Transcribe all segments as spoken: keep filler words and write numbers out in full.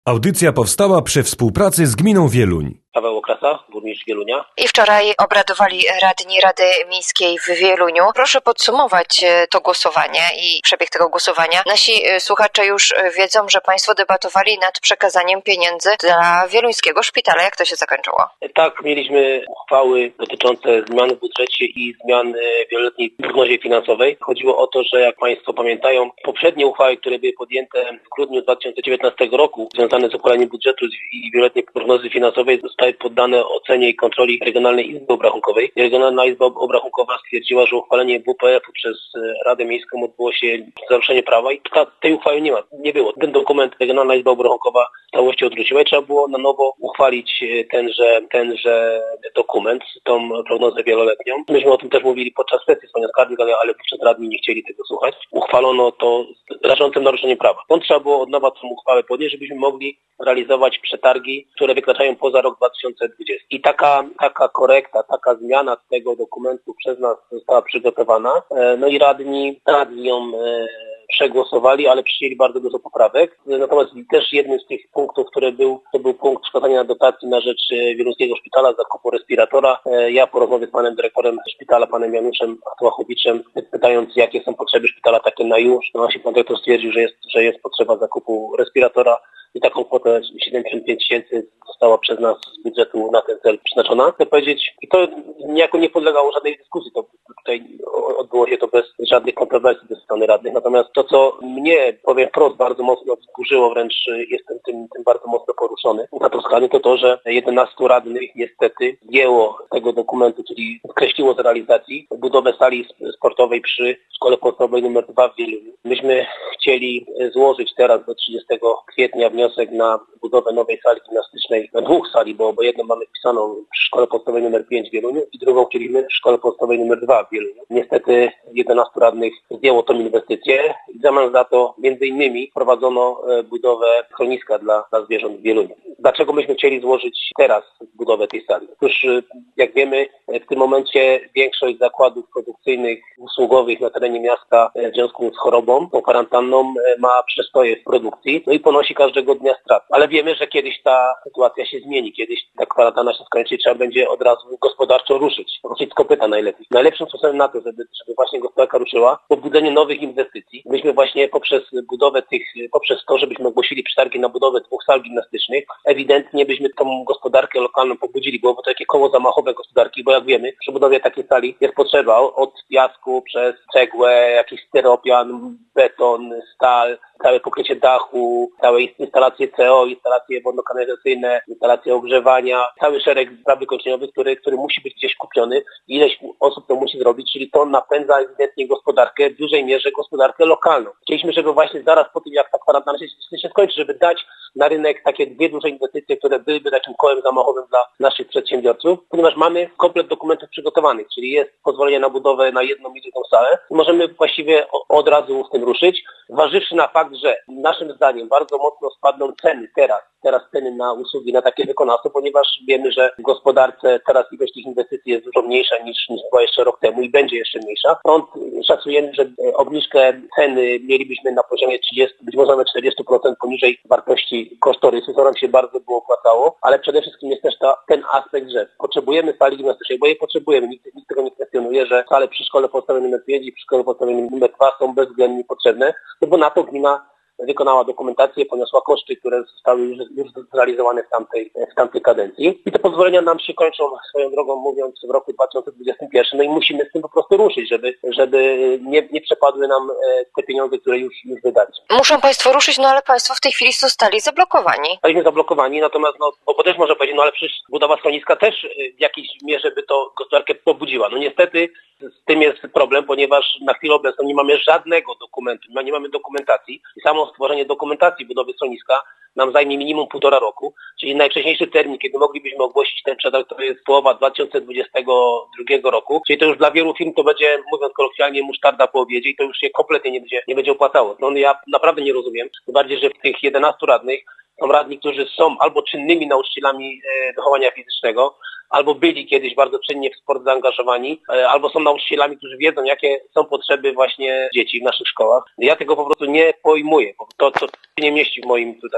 Audycja powstała przy współpracy z Gminą Wieluń. Paweł Okrasa, burmistrz Wielunia. I wczoraj obradowali radni Rady Miejskiej w Wieluniu. Proszę podsumować to głosowanie i przebieg tego głosowania. Nasi słuchacze już wiedzą, że Państwo debatowali nad przekazaniem pieniędzy dla wieluńskiego szpitala. Jak to się zakończyło? Tak, mieliśmy uchwały dotyczące zmian w budżecie i zmian w wieloletniej prognozie finansowej. Chodziło o to, że jak Państwo pamiętają, poprzednie uchwały, które były podjęte w grudniu dwa tysiące dziewiętnastego roku, związane z uchwaleniem budżetu i wieloletniej prognozy finansowej, zostały poddane ocenie i kontroli Regionalnej Izby Obrachunkowej. Regionalna Izba Obrachunkowa stwierdziła, że uchwalenie W P F-u przez Radę Miejską odbyło się naruszenie prawa i ta, tej uchwały nie ma, nie było. Ten dokument Regionalna Izba Obrachunkowa w całości odwróciła i trzeba było na nowo uchwalić tenże, tenże dokument, tą prognozę wieloletnią. Myśmy o tym też mówili podczas sesji z skarbnik, ale, ale wówczas radni nie chcieli tego słuchać. Uchwalono to z rażącym naruszeniem prawa. Stąd trzeba było od nowa tą uchwałę podnieść, żebyśmy mogli realizować przetargi, które wykraczają poza rok dwa tysiące dwudziesty. I taka, taka korekta, taka zmiana tego dokumentu przez nas została przygotowana. No i radni, radni ją przegłosowali, ale przyjęli bardzo dużo poprawek. Natomiast też jednym z tych punktów, który był, to był punkt przekazania dotacji na rzecz Wieluńskiego Szpitala, zakupu respiratora. Ja po rozmowie z panem dyrektorem szpitala, panem Januszem Atłachowiczem, pytając, jakie są potrzeby szpitala takie na już, no właśnie pan dyrektor stwierdził, że jest, że jest potrzeba zakupu respiratora i taką kwotę siedemdziesiąt pięć tysięcy została przez nas z budżetu na ten cel przeznaczona. Chcę powiedzieć, i to niejako nie podlegało żadnej dyskusji, to tutaj odbyło się to bez żadnych kontrowersji ze strony radnych. Natomiast to, co mnie, powiem wprost, bardzo mocno wzburzyło, wręcz jestem tym, tym bardzo mocno poruszony na to skali, to to, że jedenastu radnych niestety zdjęło z tego dokumentu, czyli skreśliło z realizacji budowę sali sportowej przy Szkole Podstawowej numer dwa w Wieluniu. Myśmy chcieli złożyć teraz do trzydziestego kwietnia wniosek na budowę nowej sali gimnastycznej, na dwóch sali, bo, bo jedną mamy wpisaną w Szkole Podstawowej numer pięć w Wieluniu i drugą chcieliśmy w Szkole Podstawowej numer dwa w Wieluniu. Niestety jedenastu radnych zdjęło tą inwestycję i w zamian za to między innymi prowadzono budowę schroniska dla, dla zwierząt w Wieluniu. Dlaczego myśmy chcieli złożyć teraz budowę tej sali? Otóż jak wiemy, w tym momencie większość zakładów produkcyjnych, usługowych na terenie miasta w związku z chorobą, tą kwarantanną ma przestoje w produkcji, no i ponosi każdego dnia strat. Ale wiemy, że kiedyś ta sytuacja się zmieni, kiedyś ta kwarantanna się skończy i trzeba będzie od razu gospodarczo ruszyć. Ruszyć z kopyta najlepiej. Najlepszym sposobem na to, żeby, żeby właśnie gospodarka ruszyła, pobudzenie nowych inwestycji. Myśmy właśnie poprzez budowę tych, poprzez to, żebyśmy ogłosili przetargi na budowę dwóch sal gimnastycznych, ewidentnie byśmy tą gospodarkę lokalną pobudzili. Byłoby to takie koło zamachowe gospodarki, bo jak wiemy, przy budowie takiej sali jest potrzeba od piasku przez cegłę, jakiś styropian, beton, stal, całe pokrycie dachu, całe instalacje C O, instalacje wodno-kanalizacyjne, instalacje ogrzewania, cały szereg spraw wykończeniowych, który, który musi być gdzieś kupiony. Ileś osób to musi zrobić, czyli to napędza ewidentnie gospodarkę, w dużej mierze gospodarkę lokalną. Chcieliśmy, żeby właśnie zaraz po tym, jak ta kwarantanna się, się skończy, żeby dać na rynek takie dwie duże inwestycje, które byłyby takim kołem zamachowym dla naszych przedsiębiorców, ponieważ mamy komplet dokumentów przygotowanych, czyli jest pozwolenie na budowę na jedną i drugą salę i możemy właściwie od razu z tym ruszyć, zważywszy na fakt, że naszym zdaniem bardzo mocno spadną ceny teraz, teraz ceny na usługi, na takie wykonawstwo, ponieważ wiemy, że w gospodarce teraz ilość tych inwestycji jest dużo mniejsza niż, niż była jeszcze rok temu i będzie jeszcze mniejsza. Stąd szacujemy, że obniżkę ceny mielibyśmy na poziomie trzydzieści, być może nawet czterdzieści procent poniżej wartości kosztorysu, co nam się bardzo było opłacało, ale przede wszystkim jest też ta, ten aspekt, że potrzebujemy sali gimnastycznej, bo jej potrzebujemy, nikt, nikt tego nie kwestionuje, że sale przy Szkole Podstawowej numer pięć i przy Szkole Podstawowej numer dwa są bezwzględnie potrzebne, no bo na to gmina wykonała dokumentację, poniosła koszty, które zostały już, już zrealizowane w tamtej, w tamtej kadencji. I te pozwolenia nam się kończą, swoją drogą mówiąc, w roku dwa tysiące dwudziestym pierwszym. No i musimy z tym po prostu ruszyć, żeby, żeby nie, nie przepadły nam te pieniądze, które już, już wydaliśmy. Muszą Państwo ruszyć, no ale Państwo w tej chwili zostali zablokowani. Zostaliśmy zablokowani, natomiast, no, bo też można powiedzieć, no ale przecież budowa schroniska też w jakiejś mierze by to gospodarkę pobudziła. No niestety z tym jest problem, ponieważ na chwilę obecną nie mamy żadnego dokumentu, nie mamy dokumentacji i samo stworzenie dokumentacji budowy schroniska nam zajmie minimum półtora roku, czyli najwcześniejszy termin, kiedy moglibyśmy ogłosić ten przetarg, to jest połowa dwa tysiące dwudziestego drugiego roku, czyli to już dla wielu firm to będzie, mówiąc kolokwialnie, musztarda po obiedzie i to już się kompletnie nie będzie, nie będzie opłacało. No ja naprawdę nie rozumiem, tym bardziej, że w tych jedenastu radnych są radni, którzy są albo czynnymi nauczycielami wychowania fizycznego, albo byli kiedyś bardzo czynnie w sport zaangażowani, albo są nauczycielami, którzy wiedzą, jakie są potrzeby właśnie dzieci w naszych szkołach. Ja tego po prostu nie pojmuję, bo to, to nie mieści w moim tutaj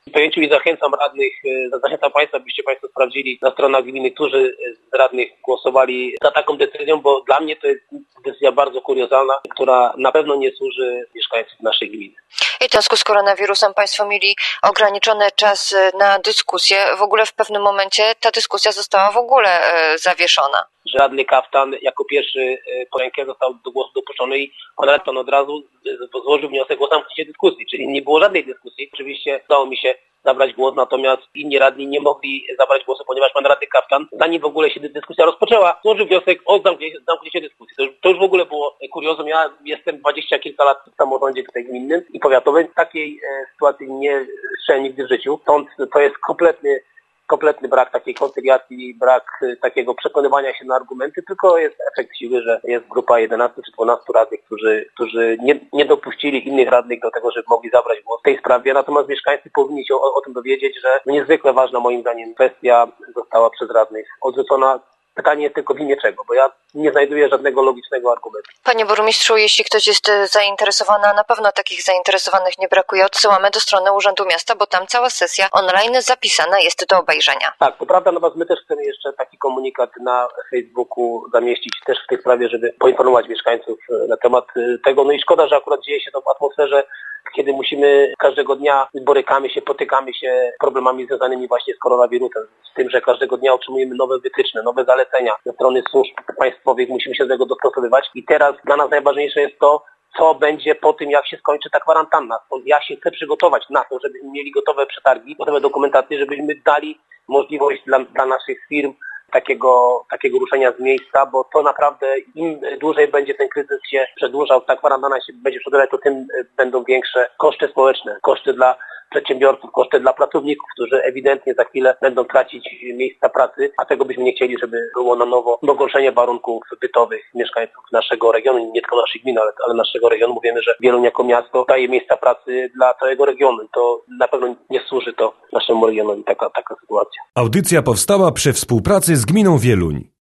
pojęciu i zachęcam radnych, zachęcam Państwa, abyście Państwo sprawdzili na stronach gminy, którzy z radnych głosowali za taką decyzją, bo dla mnie to jest decyzja bardzo kuriozalna, która na pewno nie służy mieszkańcom naszej gminy. I w związku z koronawirusem Państwo mieli ograniczony czas na dyskusję. W ogóle w pewnym momencie ta dyskusja została w ogóle e, zawieszona. Że radny Kaftan jako pierwszy po rękę został do głosu dopuszczony i pan Kaftan od razu złożył wniosek o zamknięcie dyskusji, czyli nie było żadnej dyskusji. Oczywiście udało mi się zabrać głos, natomiast inni radni nie mogli zabrać głosu, ponieważ pan radny Kaftan, zanim w ogóle się dyskusja rozpoczęła, złożył wniosek o zamknięcie, zamknięcie dyskusji. To już, to już w ogóle było kuriozum. Ja jestem dwadzieścia kilka lat w samorządzie tutaj gminnym i powiatowym. Takiej e, sytuacji nie słyszałem nigdy w życiu. Stąd to jest kompletny kompletny brak takiej koncyliacji, brak takiego przekonywania się na argumenty, tylko jest efekt siły, że jest grupa jedenastu czy dwunastu radnych, którzy, którzy nie, nie dopuścili innych radnych do tego, żeby mogli zabrać głos w tej sprawie. Natomiast mieszkańcy powinni się o, o tym dowiedzieć, że niezwykle ważna moim zdaniem kwestia została przez radnych odrzucona. Pytanie jest tylko w imię czego, bo ja nie znajduję żadnego logicznego argumentu. Panie burmistrzu, jeśli ktoś jest zainteresowany, a na pewno takich zainteresowanych nie brakuje, odsyłamy do strony Urzędu Miasta, bo tam cała sesja online zapisana jest do obejrzenia. Tak, to prawda, natomiast my też chcemy jeszcze taki komunikat na Facebooku zamieścić też w tej sprawie, żeby poinformować mieszkańców na temat tego. No i szkoda, że akurat dzieje się to w atmosferze, kiedy musimy każdego dnia borykamy się, potykamy się problemami związanymi właśnie z koronawirusem, z tym, że każdego dnia otrzymujemy nowe wytyczne, nowe zalecenia ze strony służb państwowych, musimy się do tego dostosowywać i teraz dla nas najważniejsze jest to, co będzie po tym, jak się skończy ta kwarantanna. Ja się chcę przygotować na to, żebyśmy mieli gotowe przetargi, gotowe dokumentacje, żebyśmy dali możliwość dla, dla naszych firm takiego, takiego ruszenia z miejsca, bo to naprawdę im dłużej będzie ten kryzys się przedłużał, ta kwarantanna się będzie przedłużać, to tym będą większe koszty społeczne, koszty dla przedsiębiorców, koszty dla pracowników, którzy ewidentnie za chwilę będą tracić miejsca pracy, a tego byśmy nie chcieli, żeby było na nowo pogorszenie warunków bytowych mieszkańców naszego regionu, nie tylko naszej gminy, ale, ale naszego regionu. Mówimy, że Wieluń jako miasto daje miejsca pracy dla całego regionu. To na pewno nie służy to naszemu regionowi taka, taka sytuacja. Audycja powstała przy współpracy z gminą Wieluń.